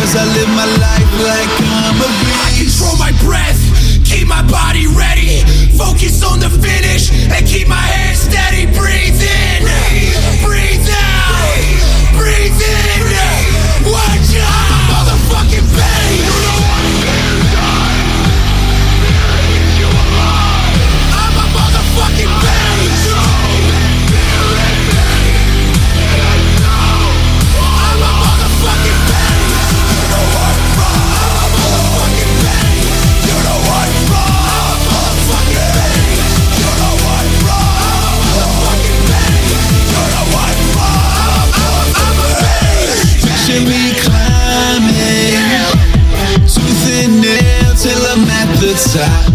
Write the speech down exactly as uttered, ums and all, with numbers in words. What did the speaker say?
Cause I live my life like I'm a beast. I control my breath, keep my body ready. Focus on the finish and keep my head steady. Breathe in, breathe out, breathe in. Watch out, I'm a motherfucking beast. You don't want to see you die. Fear eats you alive. I'm a motherfucking beast. Fear in me, it is so. I'm a motherfucking beast. You know what's wrong. I'm a motherfucking beast. You know what's wrong. I'm a motherfucking beast. You know what's wrong. I'm a motherfucking beast. You know what's wrong. I'm a beast. Picture me climbing, tooth and nail till I'm at the top.